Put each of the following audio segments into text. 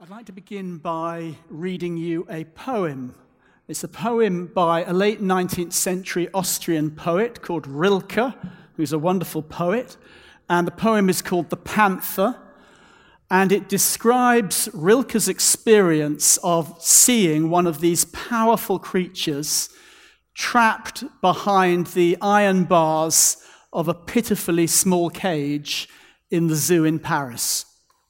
I'd like to begin by reading you a poem. It's a poem by a late 19th century Austrian poet called Rilke, who's a wonderful poet. And the poem is called The Panther, and it describes Rilke's experience of seeing one of these powerful creatures trapped behind the iron bars of a pitifully small cage in the zoo in Paris.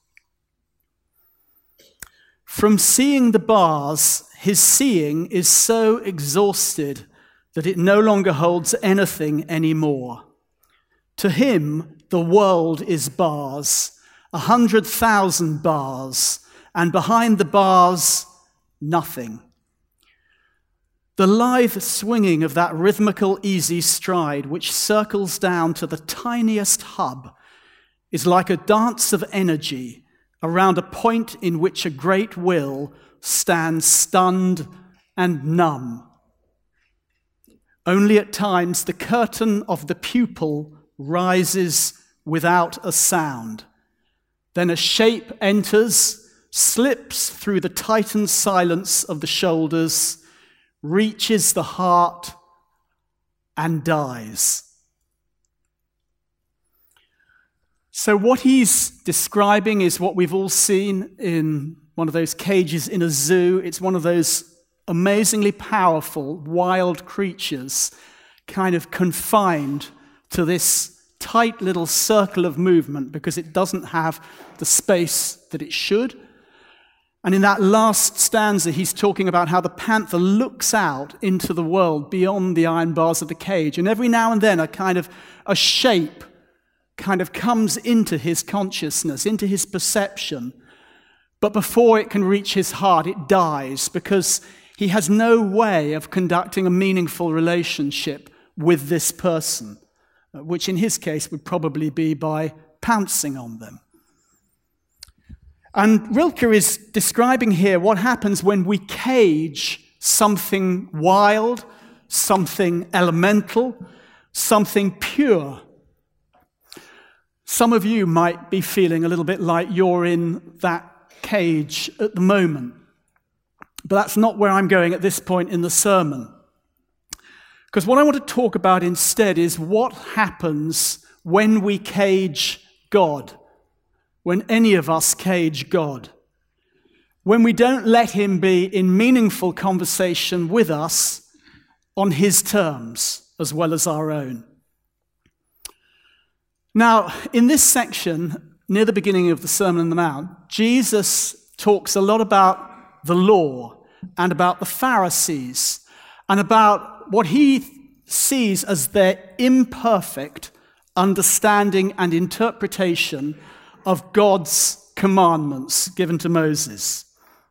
From seeing the bars, his seeing is so exhausted that it no longer holds anything anymore. To him, the world is bars, 100,000 bars, and behind the bars, nothing. The lithe swinging of that rhythmical, easy stride which circles down to the tiniest hub is like a dance of energy around a point in which a great will stands stunned and numb. Only at times the curtain of the pupil rises without a sound. Then a shape enters, slips through the tightened silence of the shoulders, reaches the heart, and dies. So what he's describing is what we've all seen in one of those cages in a zoo. It's one of those amazingly powerful, wild creatures, kind of confined to this tight little circle of movement because it doesn't have the space that it should. And in that last stanza, he's talking about how the panther looks out into the world beyond the iron bars of the cage. And every now and then a shape kind of comes into his consciousness, into his perception. But before it can reach his heart, it dies because he has no way of conducting a meaningful relationship with this person, which in his case would probably be by pouncing on them. And Rilke is describing here what happens when we cage something wild, something elemental, something pure. Some of you might be feeling a little bit like you're in that cage at the moment. But that's not where I'm going at this point in the sermon. Because what I want to talk about instead is what happens when we cage God, when any of us cage God, when we don't let him be in meaningful conversation with us on his terms as well as our own. Now, in this section, near the beginning of the Sermon on the Mount, Jesus talks a lot about the law and about the Pharisees and about what he sees as their imperfect understanding and interpretation of God's commandments given to Moses.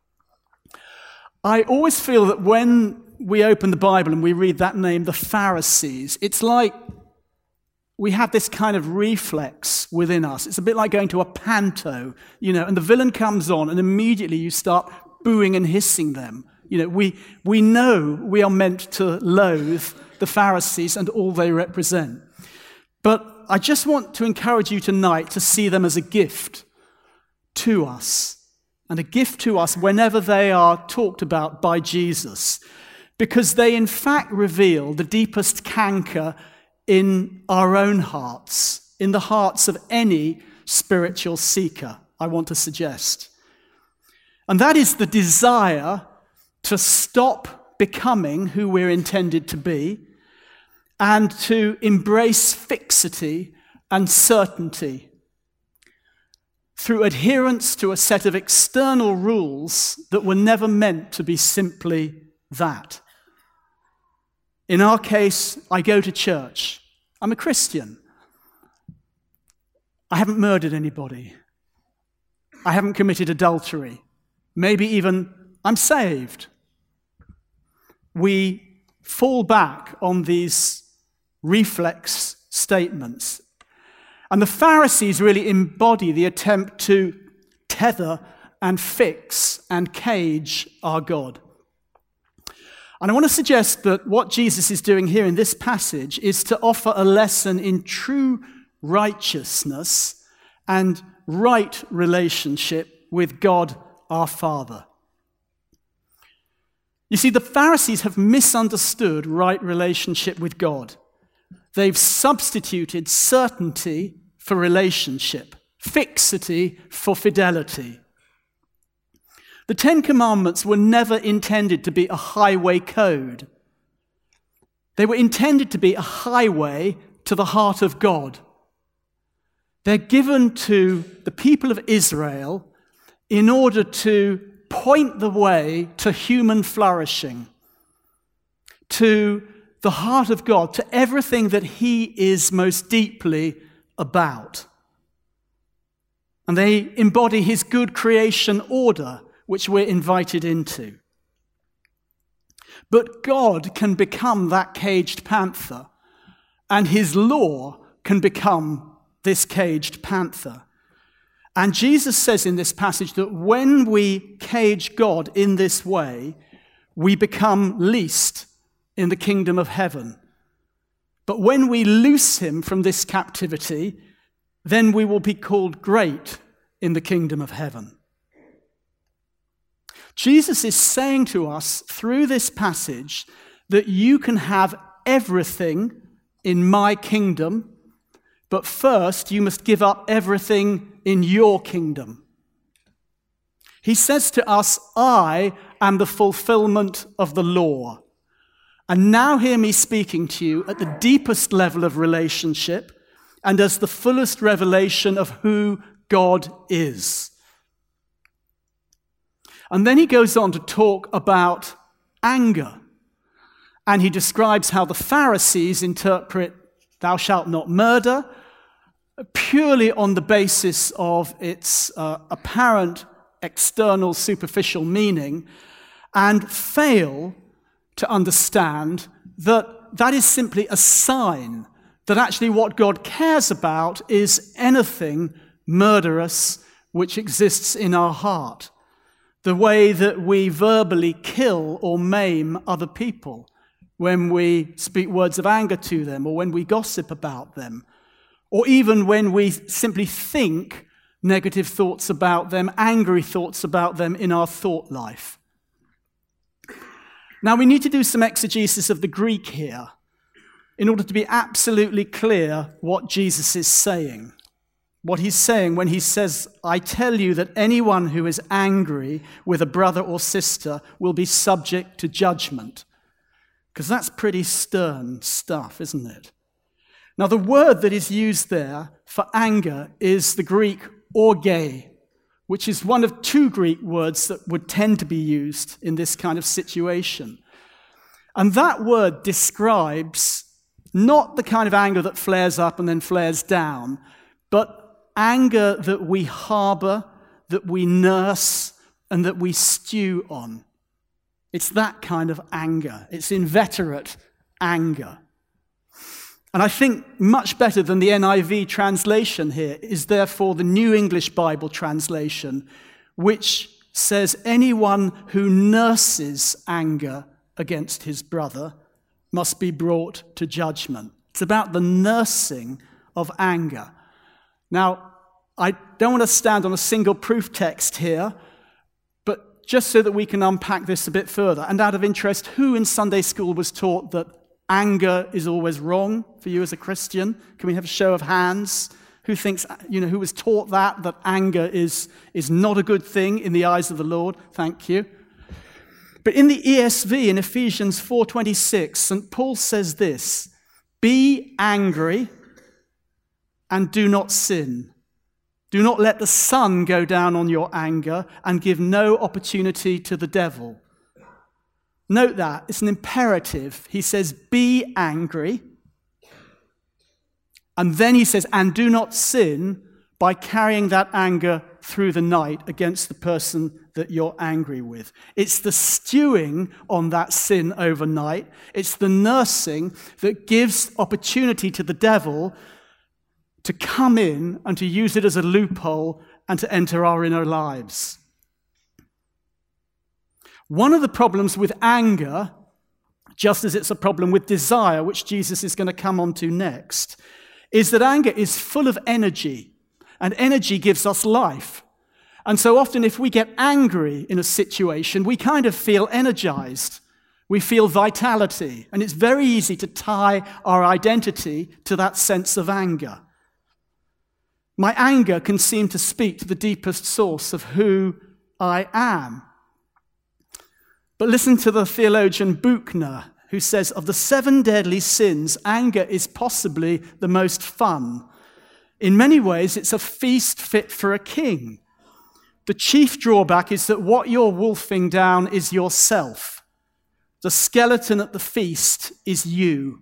I always feel that when we open the Bible and we read that name, the Pharisees, it's like we have this kind of reflex within us. It's a bit like going to a panto, and the villain comes on and immediately you start booing and hissing them. We know we are meant to loathe the Pharisees and all they represent. But I just want to encourage you tonight to see them as a gift to us, and a gift to us whenever they are talked about by Jesus, because they in fact reveal the deepest canker in our own hearts, in the hearts of any spiritual seeker, I want to suggest. And that is the desire to stop becoming who we're intended to be and to embrace fixity and certainty through adherence to a set of external rules that were never meant to be simply that. In our case, I go to church. I'm a Christian. I haven't murdered anybody. I haven't committed adultery. Maybe even I'm saved. We fall back on these reflex statements. And the Pharisees really embody the attempt to tether and fix and cage our God. And I want to suggest that what Jesus is doing here in this passage is to offer a lesson in true righteousness and right relationship with God our Father. You see, the Pharisees have misunderstood right relationship with God. They've substituted certainty for relationship, fixity for fidelity. The Ten Commandments were never intended to be a highway code. They were intended to be a highway to the heart of God. They're given to the people of Israel in order to point the way to human flourishing, to the heart of God, to everything that He is most deeply about. And they embody His good creation order, which we're invited into. But God can become that caged panther, and His law can become this caged panther. And Jesus says in this passage that when we cage God in this way, we become least in the kingdom of heaven. But when we loose Him from this captivity, then we will be called great in the kingdom of heaven. Jesus is saying to us through this passage that you can have everything in my kingdom, but first you must give up everything in your kingdom. He says to us, I am the fulfillment of the law. And now hear me speaking to you at the deepest level of relationship and as the fullest revelation of who God is. And then he goes on to talk about anger. And he describes how the Pharisees interpret thou shalt not murder purely on the basis of its apparent external superficial meaning and fail to understand that that is simply a sign that actually what God cares about is anything murderous which exists in our heart. The way that we verbally kill or maim other people when we speak words of anger to them or when we gossip about them, or even when we simply think negative thoughts about them, angry thoughts about them in our thought life. Now, we need to do some exegesis of the Greek here in order to be absolutely clear what Jesus is saying. What he's saying when he says, I tell you that anyone who is angry with a brother or sister will be subject to judgment. Because that's pretty stern stuff, isn't it? Now, the word that is used there for anger is the Greek orge, which is one of two Greek words that would tend to be used in this kind of situation. And that word describes not the kind of anger that flares up and then flares down, but anger that we harbor, that we nurse, and that we stew on. It's that kind of anger. It's inveterate anger. And I think much better than the NIV translation here is therefore the New English Bible translation, which says anyone who nurses anger against his brother must be brought to judgment. It's about the nursing of anger. Now, I don't want to stand on a single proof text here, but just so that we can unpack this a bit further, and out of interest, who in Sunday school was taught that anger is always wrong for you as a Christian? Can we have a show of hands? Who thinks, who was taught that anger is not a good thing in the eyes of the Lord? Thank you. But in the ESV, in Ephesians 4:26, St. Paul says this, be angry and do not sin. Do not let the sun go down on your anger and give no opportunity to the devil. Note that, it's an imperative. He says, be angry. And then he says, and do not sin by carrying that anger through the night against the person that you're angry with. It's the stewing on that sin overnight. It's the nursing that gives opportunity to the devil to come in and to use it as a loophole and to enter our inner lives. One of the problems with anger, just as it's a problem with desire, which Jesus is going to come on to next, is that anger is full of energy, and energy gives us life. And so often if we get angry in a situation, we kind of feel energized. We feel vitality. And it's very easy to tie our identity to that sense of anger. My anger can seem to speak to the deepest source of who I am. But listen to the theologian Buchner, who says, of the 7 deadly sins, anger is possibly the most fun. In many ways, it's a feast fit for a king. The chief drawback is that what you're wolfing down is yourself. The skeleton at the feast is you.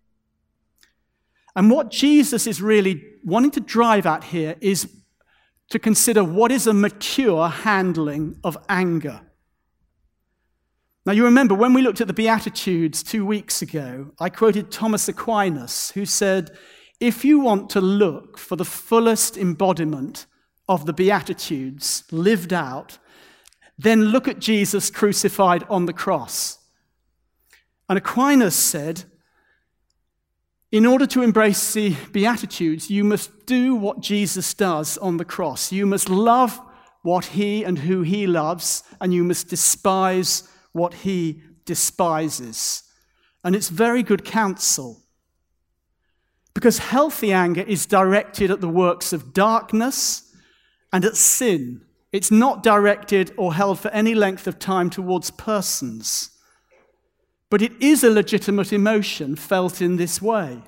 And what Jesus is really wanting to drive at here is to consider what is a mature handling of anger. Now, you remember when we looked at the Beatitudes 2 weeks ago, I quoted Thomas Aquinas, who said, if you want to look for the fullest embodiment of the Beatitudes lived out, then look at Jesus crucified on the cross. And Aquinas said, in order to embrace the Beatitudes, you must do what Jesus does on the cross. You must love what he and who he loves, and you must despise what he despises. And it's very good counsel. Because healthy anger is directed at the works of darkness and at sin. It's not directed or held for any length of time towards persons. But it is a legitimate emotion felt in this way.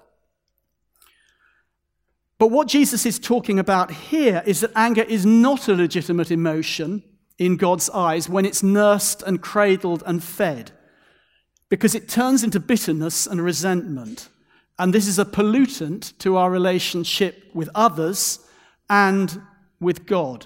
But what Jesus is talking about here is that anger is not a legitimate emotion in God's eyes when it's nursed and cradled and fed, because it turns into bitterness and resentment. And this is a pollutant to our relationship with others and with God.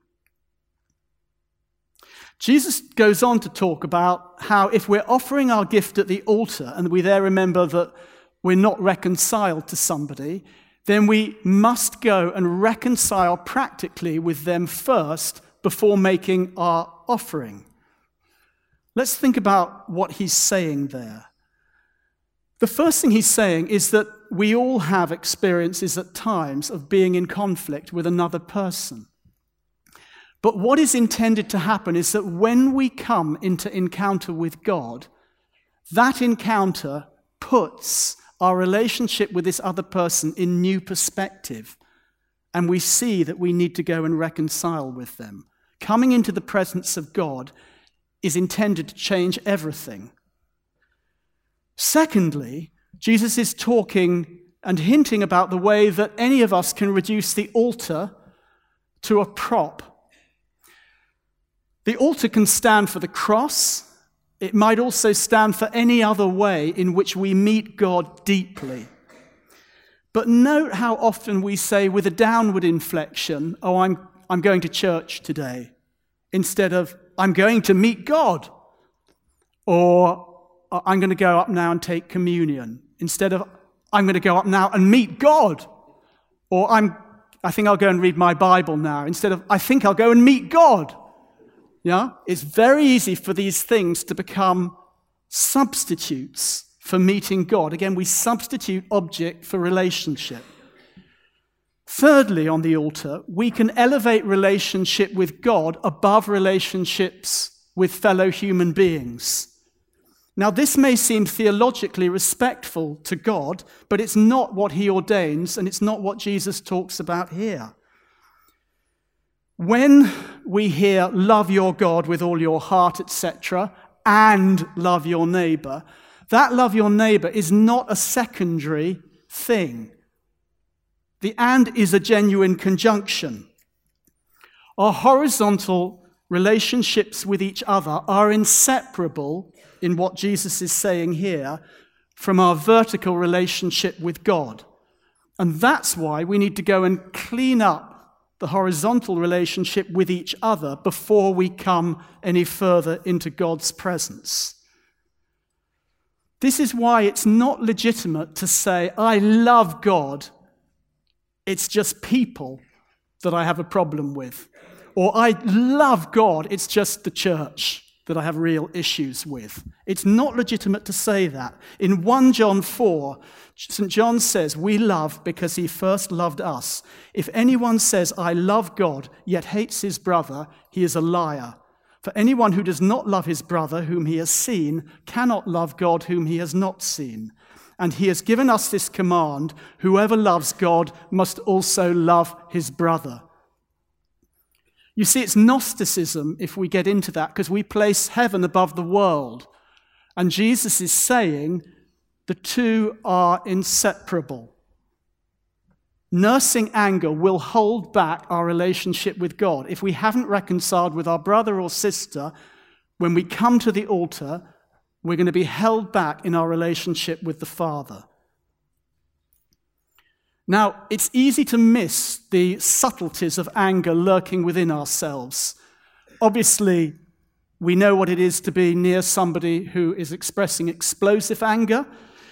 Jesus goes on to talk about how if we're offering our gift at the altar and we there remember that we're not reconciled to somebody, then we must go and reconcile practically with them first before making our offering. Let's think about what he's saying there. The first thing he's saying is that we all have experiences at times of being in conflict with another person. But what is intended to happen is that when we come into encounter with God, that encounter puts our relationship with this other person in new perspective, and we see that we need to go and reconcile with them. Coming into the presence of God is intended to change everything. Secondly, Jesus is talking and hinting about the way that any of us can reduce the altar to a prop. The altar can stand for the cross. It might also stand for any other way in which we meet God deeply. But note how often we say with a downward inflection, oh, I'm going to church today, instead of I'm going to meet God, or I'm going to go up now and take communion, instead of I'm going to go up now and meet God, or I think I'll go and read my Bible now, instead of I think I'll go and meet God. Yeah, it's very easy for these things to become substitutes for meeting God. Again, we substitute object for relationship. Thirdly, on the altar, we can elevate relationship with God above relationships with fellow human beings. Now, this may seem theologically respectful to God, but it's not what he ordains, and it's not what Jesus talks about here. When we hear love your God with all your heart, etc., and love your neighbor, that love your neighbor is not a secondary thing. The and is a genuine conjunction. Our horizontal relationships with each other are inseparable in what Jesus is saying here from our vertical relationship with God. And that's why we need to go and clean up the horizontal relationship with each other before we come any further into God's presence. This is why it's not legitimate to say, I love God, it's just people that I have a problem with. Or I love God, it's just the church. that I have real issues with. It's not legitimate to say that. In 1 John 4, St. John says, we love because he first loved us. If anyone says, I love God, yet hates his brother, he is a liar. For anyone who does not love his brother whom he has seen cannot love God whom he has not seen. And he has given us this command, whoever loves God must also love his brother. You see, it's Gnosticism if we get into that, because we place heaven above the world. And Jesus is saying the two are inseparable. Nursing anger will hold back our relationship with God. If we haven't reconciled with our brother or sister, when we come to the altar, we're going to be held back in our relationship with the Father. Now, it's easy to miss the subtleties of anger lurking within ourselves. Obviously, we know what it is to be near somebody who is expressing explosive anger,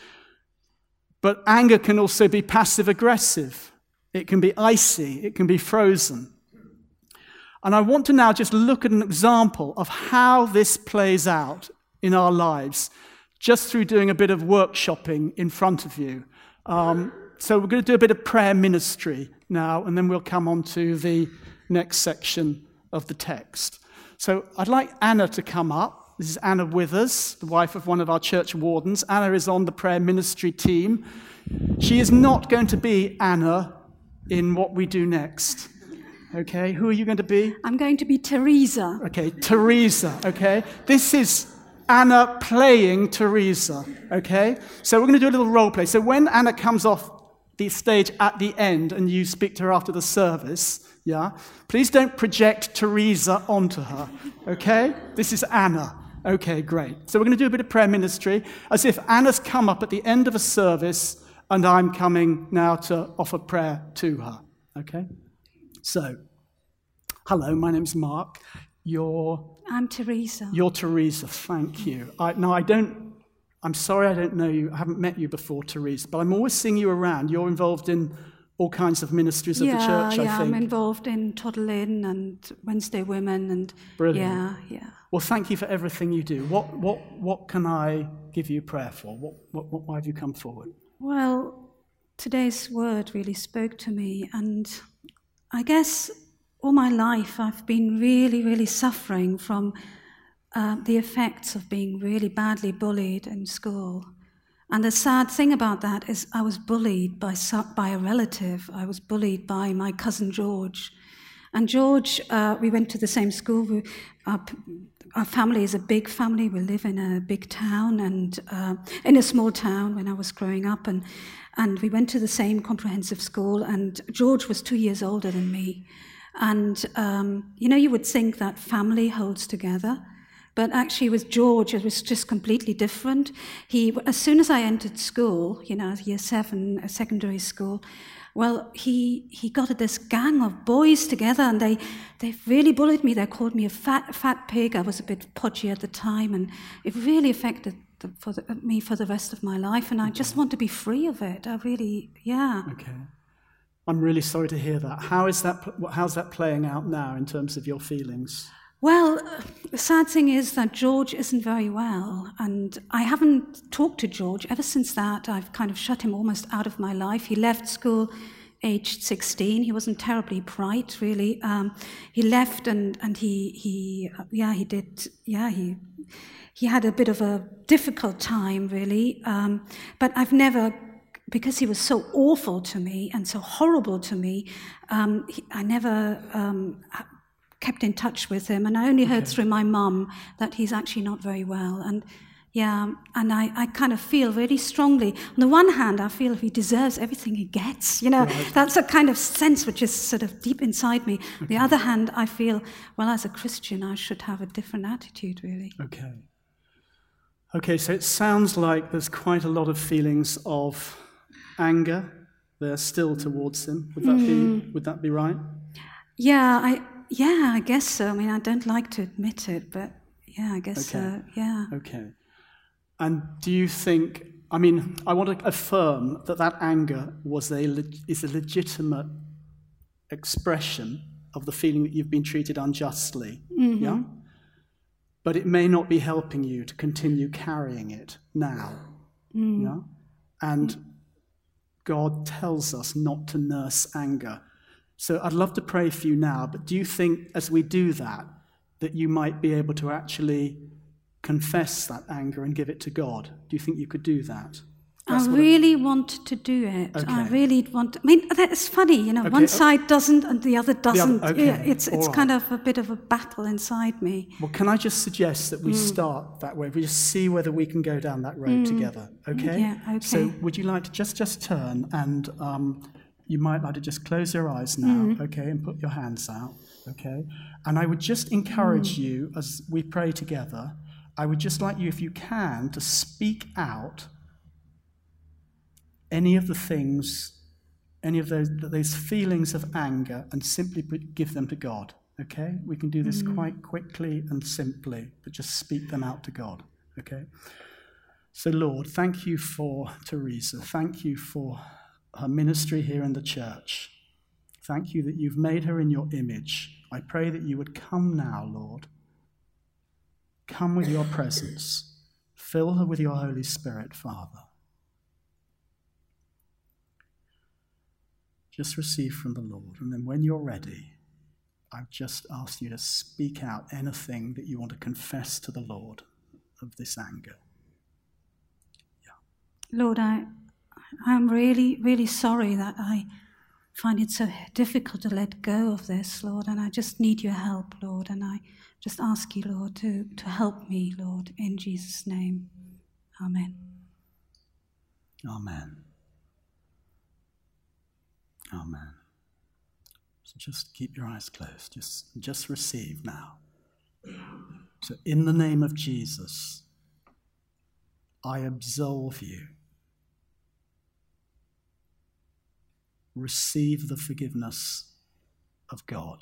but anger can also be passive-aggressive. It can be icy. It can be frozen. And I want to now just look at an example of how this plays out in our lives, just through doing a bit of workshopping in front of you. So we're going to do a bit of prayer ministry now, and then we'll come on to the next section of the text. So I'd like Anna to come up. This is Anna Withers, the wife of one of our church wardens. Anna is on the prayer ministry team. She is not going to be Anna in what we do next. Okay, who are you going to be? I'm going to be Teresa. Okay, Teresa, okay? This is Anna playing Teresa, okay? So we're going to do a little role play. So when Anna comes off the stage at the end and you speak to her after the service, yeah, please don't project Teresa onto her, okay? This is Anna. Okay, great. So we're going to do a bit of prayer ministry as if Anna's come up at the end of a service and I'm coming now to offer prayer to her, okay? So, hello, my name's Mark. I'm Teresa. You're Teresa, thank you. I'm sorry I don't know you. I haven't met you before, Teresa, but I'm always seeing you around. You're involved in all kinds of ministries of the church, I think. Yeah, I'm involved in Toddle Inn and Wednesday Women and brilliant. Yeah. Well, thank you for everything you do. What can I give you prayer for? Why have you come forward? Well, today's word really spoke to me, and I guess all my life I've been really, really suffering from the effects of being really badly bullied in school. And the sad thing about that is I was bullied by a relative. I was bullied by my cousin George. And George, we went to the same school. Our family is a big family. We live in a big town and in a small town when I was growing up. And we went to the same comprehensive school. And George was 2 years older than me. And, you would think that family holds together. But actually with George, it was just completely different. As soon as I entered school, year 7, secondary school, well, he got this gang of boys together, and they really bullied me. They called me a fat pig. I was a bit podgy at the time, and it really affected me for the rest of my life. And I just want to be free of it. I really, yeah. Okay. I'm really sorry to hear that. How's that playing out now in terms of your feelings? Well, the sad thing is that George isn't very well, and I haven't talked to George. Ever since that, I've kind of shut him almost out of my life. He left school aged 16. He wasn't terribly bright, really. He left, and he had a bit of a difficult time, really. But I've never, because he was so awful to me and so horrible to me, I never kept in touch with him, and I only heard through my mum that he's actually not very well. And I kind of feel really strongly. On the one hand, I feel he deserves everything he gets. Right. That's a kind of sense which is sort of deep inside me. Okay. On the other hand, I feel, well, as a Christian, I should have a different attitude, really. Okay, so it sounds like there's quite a lot of feelings of anger there still towards him. Would that be right? Yeah, I guess so. I mean, I don't like to admit it, but yeah, I guess so, yeah. Okay. And do you think, I want to affirm that anger is a legitimate expression of the feeling that you've been treated unjustly, yeah? but it may not be helping you to continue carrying it now. Yeah? And God tells us not to nurse anger. So I'd love to pray for you now, but do you think as we do that you might be able to actually confess that anger and give it to God? Do you think you could do that? I really want to do it. Okay. I really want to. I mean, that's funny, Okay. one side doesn't and the other doesn't. okay. Yeah, it's All kind right. of a bit of a battle inside me. Well, can I just suggest that we start that way? We just see whether we can go down that road together, okay? Yeah, okay. So would you like to just turn and you might like to just close your eyes now, okay, and put your hands out, okay? And I would just encourage you as we pray together, I would just like you, if you can, to speak out any of the things, any of those feelings of anger, and simply give them to God, okay? We can do this quite quickly and simply, but just speak them out to God, okay? So, Lord, thank you for Teresa. Thank you for her ministry here in the church. Thank you that you've made her in your image. I pray that you would come now, Lord. Come with your presence. Fill her with your Holy Spirit, Father. Just receive from the Lord. And then when you're ready, I've just asked you to speak out anything that you want to confess to the Lord of this anger. Yeah. Lord, I'm really, really sorry that I find it so difficult to let go of this, Lord, and I just need your help, Lord, and I just ask you, Lord, to help me, Lord, in Jesus' name. Amen. Amen. Amen. So just keep your eyes closed. Just receive now. So in the name of Jesus, I absolve you. Receive the forgiveness of God.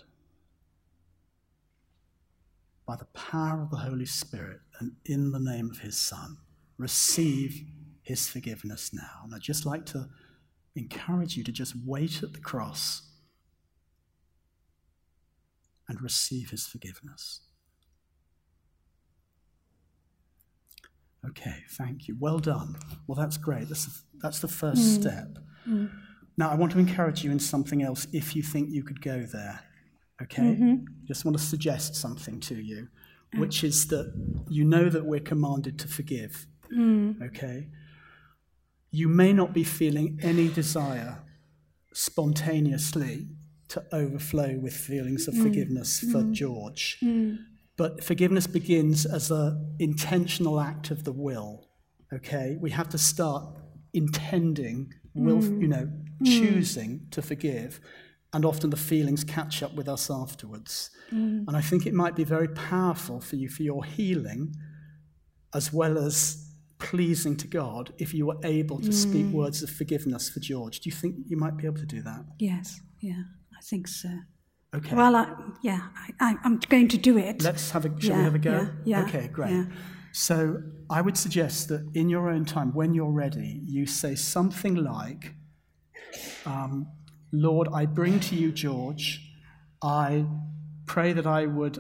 By the power of the Holy Spirit and in the name of his Son, receive his forgiveness now. And I'd just like to encourage you to just wait at the cross and receive his forgiveness. Okay, thank you. Well done. Well, that's great. That's the first step. Now, I want to encourage you in something else if you think you could go there. Okay? Just want to suggest something to you, which is that you know that we're commanded to forgive. Okay? You may not be feeling any desire spontaneously to overflow with feelings of forgiveness for George. But forgiveness begins as an intentional act of the will. Okay? We have to start intending, choosing to forgive. And often the feelings catch up with us afterwards. And I think it might be very powerful for you, for your healing, as well as pleasing to God, if you were able to speak words of forgiveness for George. Do you think you might be able to do that? Yes, yeah, I think so. Okay. Well, I'm going to do it. Shall we have a go? Yeah. Okay, great. Yeah. So I would suggest that in your own time, when you're ready, you say something like, Lord, I bring to you George. I pray that I would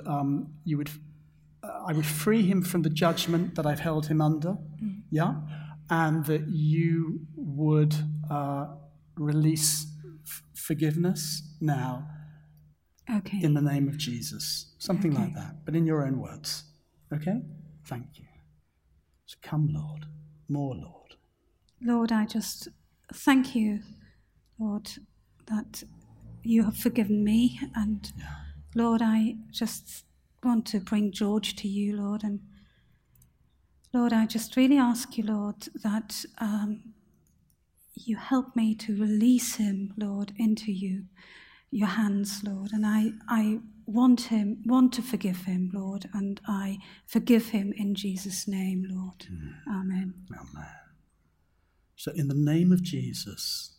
free him from the judgment that I've held him under, and that you would release forgiveness now, Okay. in the name of Jesus. Something like that, but in your own words. Okay? Thank you. So come, Lord. More, Lord. Lord, I just thank you, Lord, that you have forgiven me. And Lord, I just want to bring George to you, Lord. And Lord, I just really ask you, Lord, that you help me to release him, Lord, into your hands, Lord. And I want to forgive him, Lord. And I forgive him in Jesus' name, Lord. Amen. Amen. So in the name of Jesus,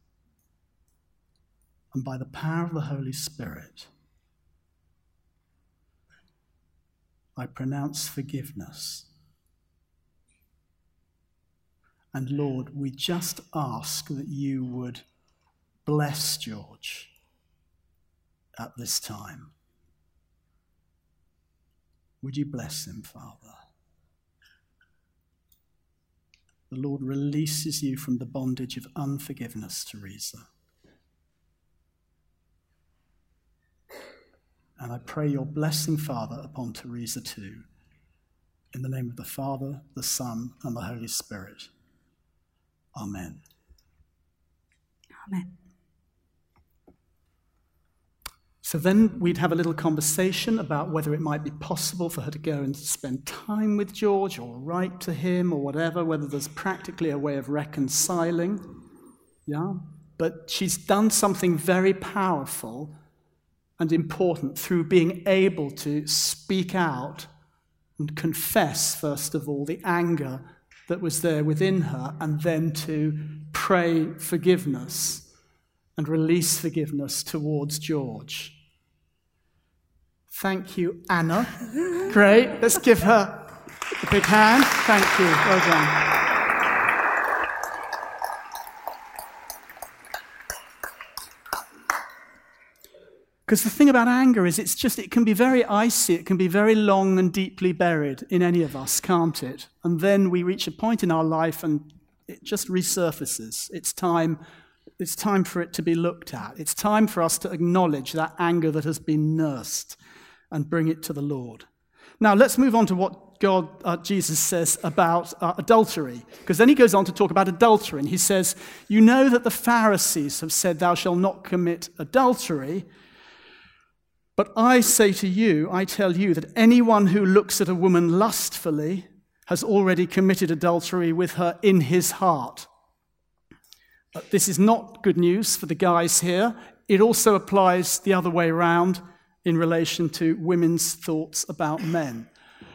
and by the power of the Holy Spirit, I pronounce forgiveness. And Lord, we just ask that you would bless George at this time. Would you bless him, Father? The Lord releases you from the bondage of unforgiveness, Teresa. And I pray your blessing, Father, upon Teresa too. In the name of the Father, the Son, and the Holy Spirit. Amen. Amen. So then we'd have a little conversation about whether it might be possible for her to go and spend time with George or write to him or whatever, whether there's practically a way of reconciling. Yeah? But she's done something very powerful and important through being able to speak out and confess, first of all, the anger that was there within her, and then to pray forgiveness and release forgiveness towards George. Thank you, Anna. Great. Let's give her a big hand. Thank you. Well done. Because the thing about anger is it can be very icy, it can be very long and deeply buried in any of us, can't it? And then we reach a point in our life and it just resurfaces. It's time for it to be looked at. It's time for us to acknowledge that anger that has been nursed and bring it to the Lord. Now, let's move on to what Jesus says about adultery, because then he goes on to talk about adultery, and he says, you know that the Pharisees have said, thou shalt not commit adultery, but I say to you, I tell you, that anyone who looks at a woman lustfully has already committed adultery with her in his heart. But this is not good news for the guys here. It also applies the other way around in relation to women's thoughts about men.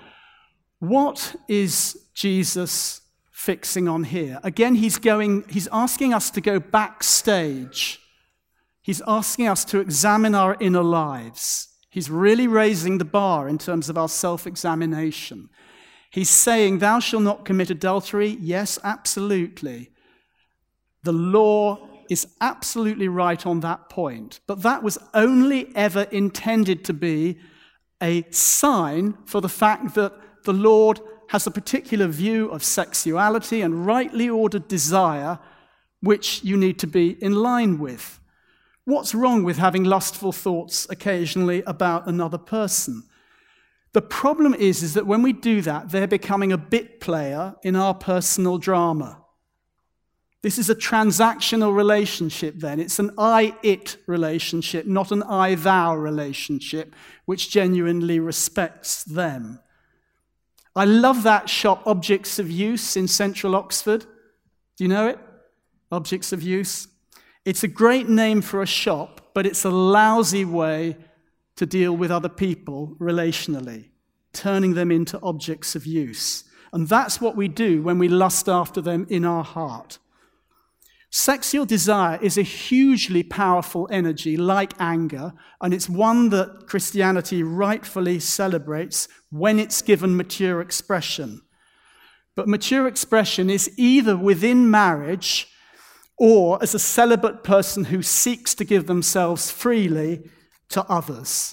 What is Jesus fixing on here? Again, he's asking us to go backstage. He's asking us to examine our inner lives. He's really raising the bar in terms of our self-examination. He's saying, thou shalt not commit adultery. Yes, absolutely. The law is absolutely right on that point. But that was only ever intended to be a sign for the fact that the Lord has a particular view of sexuality and rightly ordered desire, which you need to be in line with. What's wrong with having lustful thoughts occasionally about another person? The problem is that when we do that, they're becoming a bit player in our personal drama. This is a transactional relationship then. It's an I-it relationship, not an I-thou relationship, which genuinely respects them. I love that shop, Objects of Use, in central Oxford. Do you know it? Objects of Use. It's a great name for a shop, but it's a lousy way to deal with other people relationally, turning them into objects of use. And that's what we do when we lust after them in our heart. Sexual desire is a hugely powerful energy, like anger, and it's one that Christianity rightfully celebrates when it's given mature expression. But mature expression is either within marriage or as a celibate person who seeks to give themselves freely to others.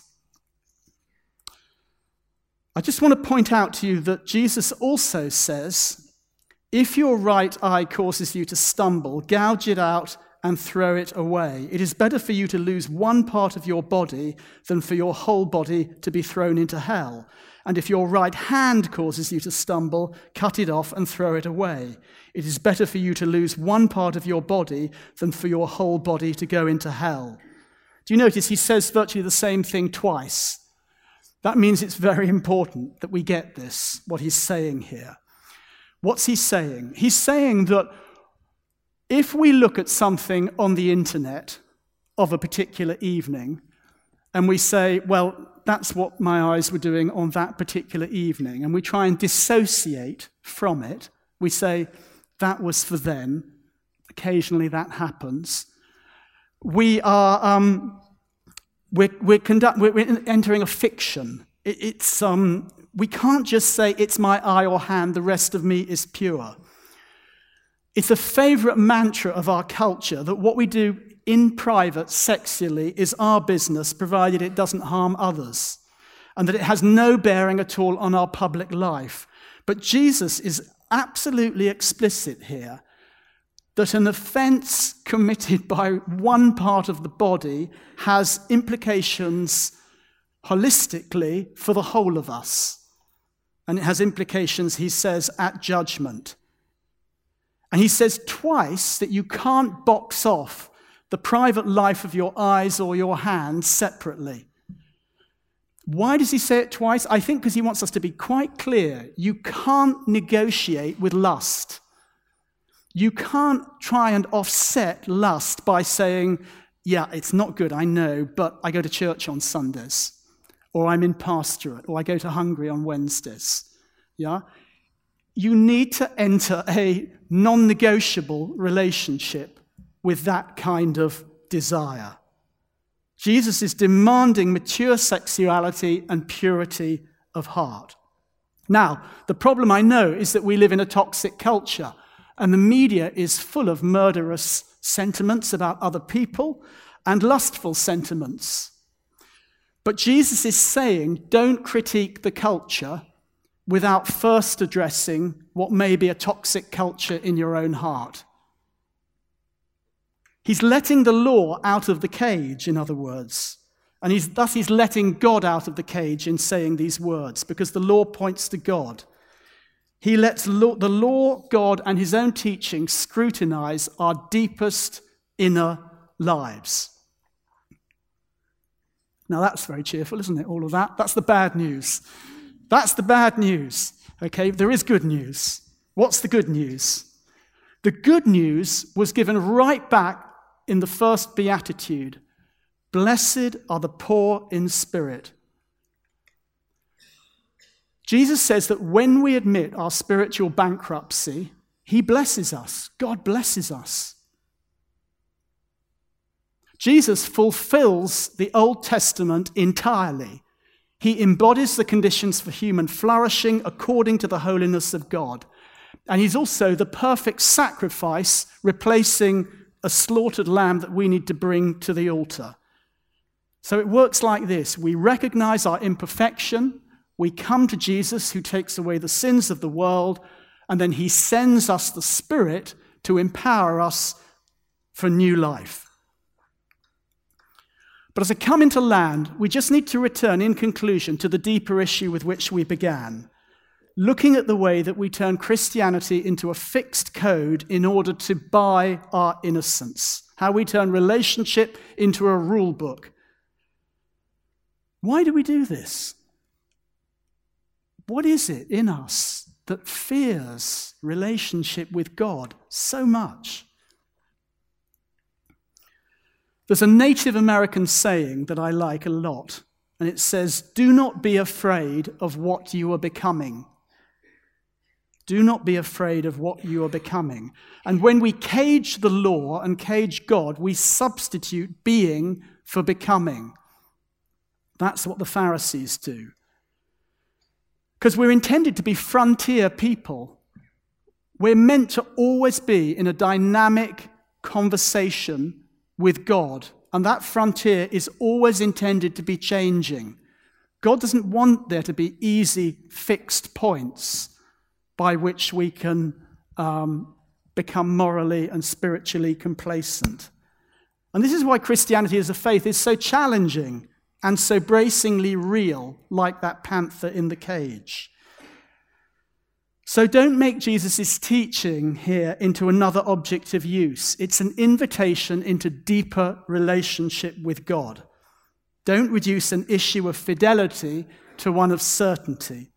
I just want to point out to you that Jesus also says, if your right eye causes you to stumble, gouge it out and throw it away. It is better for you to lose one part of your body than for your whole body to be thrown into hell. And if your right hand causes you to stumble, cut it off and throw it away. It is better for you to lose one part of your body than for your whole body to go into hell. Do you notice he says virtually the same thing twice? That means it's very important that we get this, what he's saying here. What's he saying? He's saying that if we look at something on the internet of a particular evening and we say, well, that's what my eyes were doing on that particular evening, and we try and dissociate from it, we say, that was for them. Occasionally that happens. We're entering a fiction. We can't just say, it's my eye or hand, the rest of me is pure. It's a favorite mantra of our culture that what we do in private sexually is our business, provided it doesn't harm others. and that it has no bearing at all on our public life. But Jesus is absolutely explicit here that an offence committed by one part of the body has implications holistically for the whole of us. And it has implications, he says, at judgment. And he says twice that you can't box off the private life of your eyes or your hands separately. Why does he say it twice? I think because he wants us to be quite clear. You can't negotiate with lust. You can't try and offset lust by saying, yeah, it's not good, I know, but I go to church on Sundays, or I'm in pastorate, or I go to Hungary on Wednesdays. Yeah? You need to enter a non-negotiable relationship with that kind of desire. Jesus is demanding mature sexuality and purity of heart. Now, the problem I know is that we live in a toxic culture, and the media is full of murderous sentiments about other people and lustful sentiments. But Jesus is saying, don't critique the culture without first addressing what may be a toxic culture in your own heart. He's letting the law out of the cage, in other words. And he's letting God out of the cage in saying these words, because the law points to God. He lets the law, God, and his own teaching scrutinize our deepest inner lives. Now that's very cheerful, isn't it, all of that? That's the bad news. That's the bad news. Okay, there is good news. What's the good news? The good news was given right back in the first beatitude. Blessed are the poor in spirit. Jesus says that when we admit our spiritual bankruptcy, he blesses us. God blesses us. Jesus fulfills the Old Testament entirely. He embodies the conditions for human flourishing according to the holiness of God. And he's also the perfect sacrifice, replacing a slaughtered lamb that we need to bring to the altar. So it works like this. We recognize our imperfection. We come to Jesus, who takes away the sins of the world, and then he sends us the Spirit to empower us for new life. But as I come into land, we just need to return in conclusion to the deeper issue with which we began, looking at the way that we turn Christianity into a fixed code in order to buy our innocence, how we turn relationship into a rule book. Why do we do this? What is it in us that fears relationship with God so much? There's a Native American saying that I like a lot, and it says, "Do not be afraid of what you are becoming." Do not be afraid of what you are becoming. And when we cage the law and cage God, we substitute being for becoming. That's what the Pharisees do. Because we're intended to be frontier people. We're meant to always be in a dynamic conversation with God. And that frontier is always intended to be changing. God doesn't want there to be easy, fixed points by which we can become morally and spiritually complacent. And this is why Christianity as a faith is so challenging and so bracingly real, like that panther in the cage. So don't make Jesus' teaching here into another object of use. It's an invitation into deeper relationship with God. Don't reduce an issue of fidelity to one of certainty.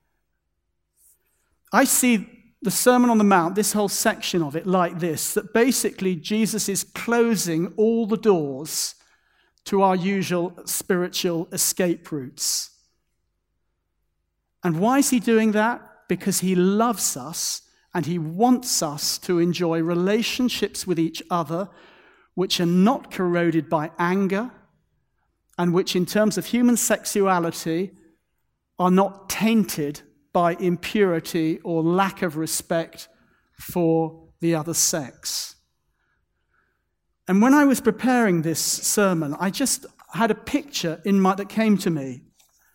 I see the Sermon on the Mount, this whole section of it, like this, that basically Jesus is closing all the doors to our usual spiritual escape routes. And why is he doing that? Because he loves us and he wants us to enjoy relationships with each other which are not corroded by anger and which, in terms of human sexuality, are not tainted by impurity or lack of respect for the other sex. And when I was preparing this sermon, I just had a picture that came to me.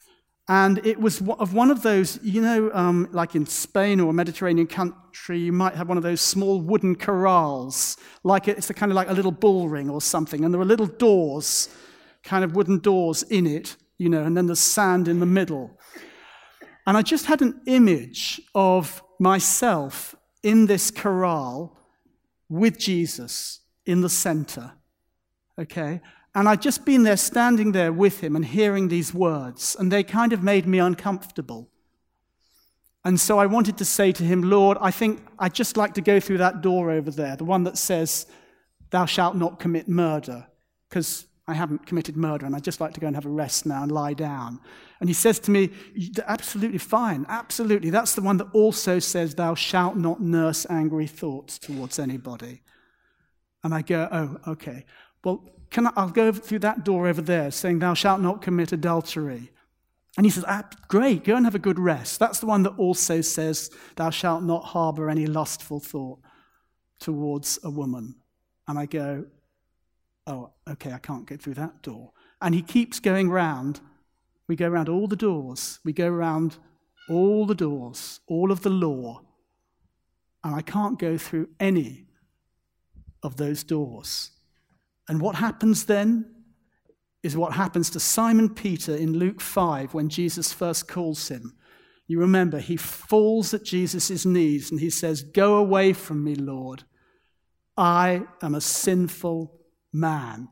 And it was of one of those, like in Spain or a Mediterranean country, you might have one of those small wooden corrals, it's kind of like a little bull ring or something, and there are little doors, kind of wooden doors in it, and then there's sand in the middle. And I just had an image of myself in this corral with Jesus in the center, okay? And I'd just been there, standing there with him and hearing these words, and they kind of made me uncomfortable. And so I wanted to say to him, Lord, I think I'd just like to go through that door over there, the one that says, thou shalt not commit murder, because I haven't committed murder, and I'd just like to go and have a rest now and lie down. And he says to me, absolutely fine, absolutely. That's the one that also says, thou shalt not nurse angry thoughts towards anybody. And I go, oh, okay. Well, I'll go through that door over there saying, thou shalt not commit adultery. And he says, great, go and have a good rest. That's the one that also says, thou shalt not harbor any lustful thought towards a woman. And I go, oh, okay, I can't get through that door. And he keeps going round. We go around all the doors. We go around all the doors, all of the law. And I can't go through any of those doors. And what happens then is what happens to Simon Peter in Luke 5 when Jesus first calls him. You remember, he falls at Jesus' knees and he says, go away from me, Lord. I am a sinful man.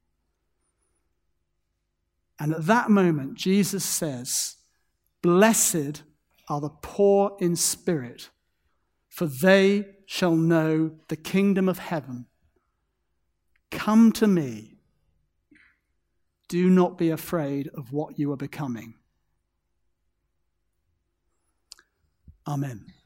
And at that moment, Jesus says, blessed are the poor in spirit, for they shall know the kingdom of heaven. Come to me. Do not be afraid of what you are becoming. Amen.